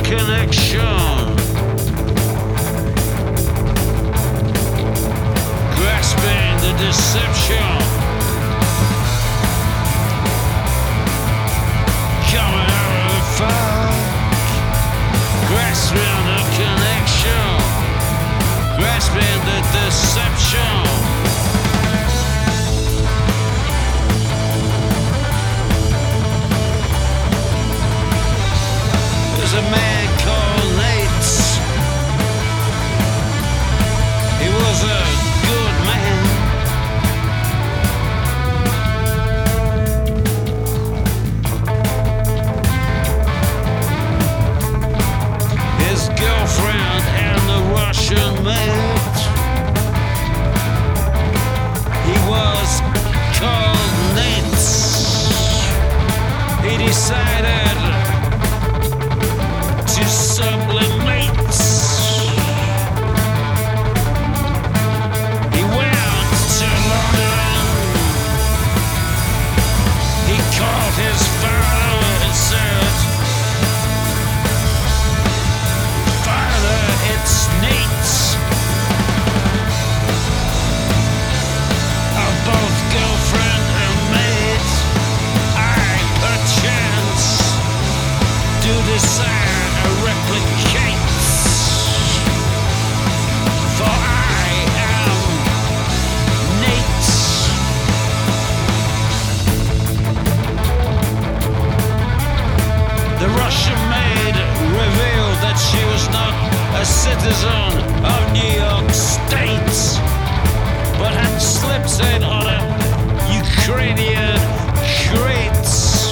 connection. Grasping the deception. Coming out of the fog. Grasping the connection. Grasping the deception. There's a man called Nate. He was a good man. His girlfriend and the Russian maid. He was called Nate. He decided to sublimate. He went to London. He called his father and said, "Father, it's Nate." Of both girlfriend and maid, I perchance do desire a replicate. For I am Nate. The Russian maid revealed that she was not a citizen of New York State, but had slipped in on a Ukrainian crate.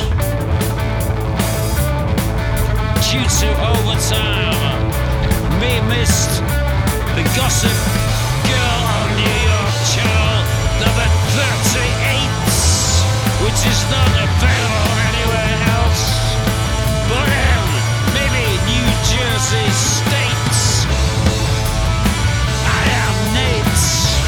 Due to overtime, me missed the Gossip Girl on New York Channel number 38, which is not available anywhere else but in maybe New Jersey State. I am Nate.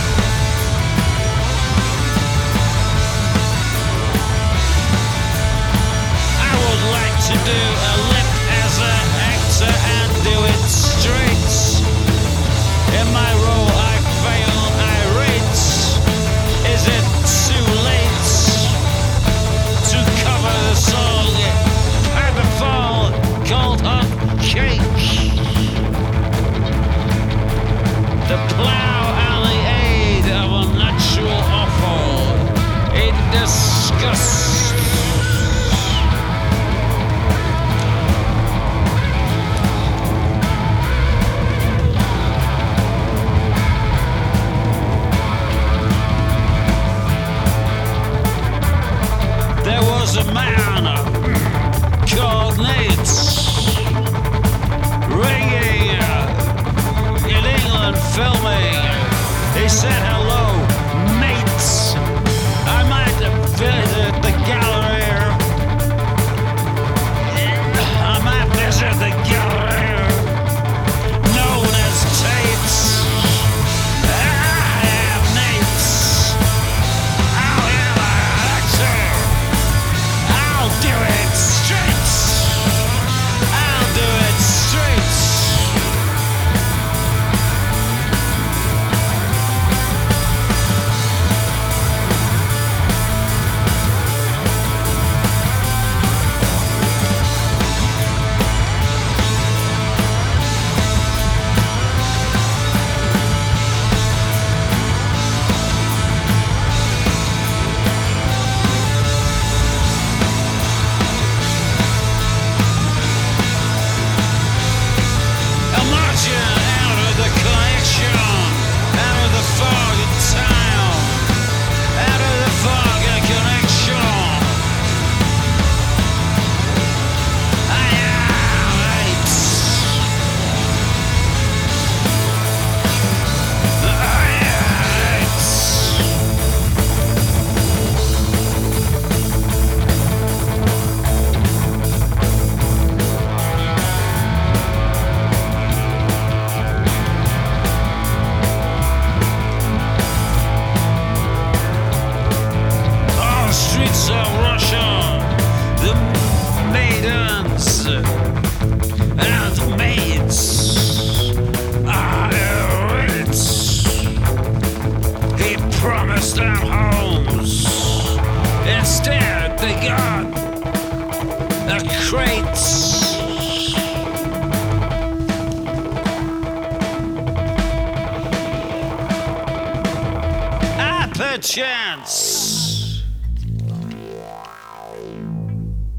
I would like to do a lip as an actor and do it straight. In my role I fail irate. Is it too late to cover the song Paperfall called Hot Cake? The plow and the aid of a natural awful in disgust. There was a man called Nate ringing in England filming. He said hello